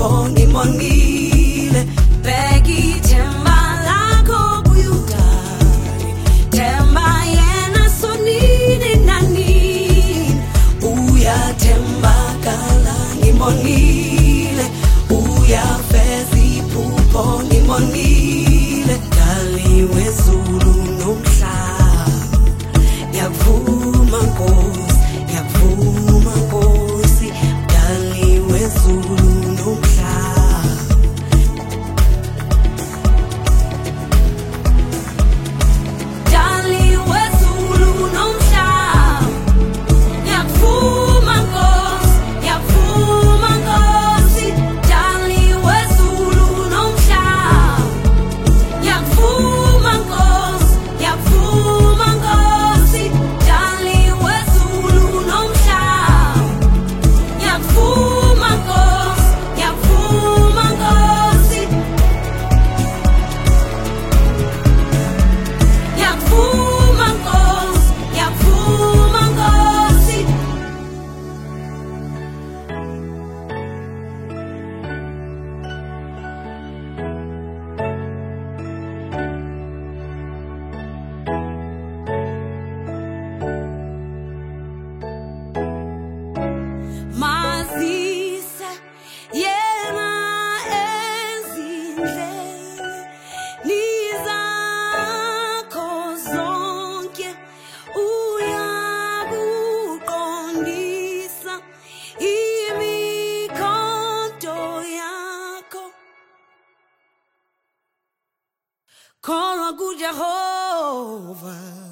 iphupho ngimongile bheki themba lakho kuyudali themba yena sonini nanini uyathembakala ngimongile uyafeza iphupho ngimongile dali wezulu nomhlaba ngiyakuvuma Nkosi ngiyakuvuma Nkosi dali wezulu nomhlaba dali wezulu nomhlaba ngiyakuvuma Nkosi ngiyakuvuma Nkosi dali wezulu nomhlaba ngiyakuvuma Nkosi ngiyakuvuma Nkosi dali wezulu nomhlaba ngiyakuvuma Nkosi ngiyakuvuma Nkosi ngiyakuvuma Nkosi ngiyakuvuma Nkosi mazise yena ezindleleni zakho zonke uyakuqondisa imikhonto yakho kholwa kuJehova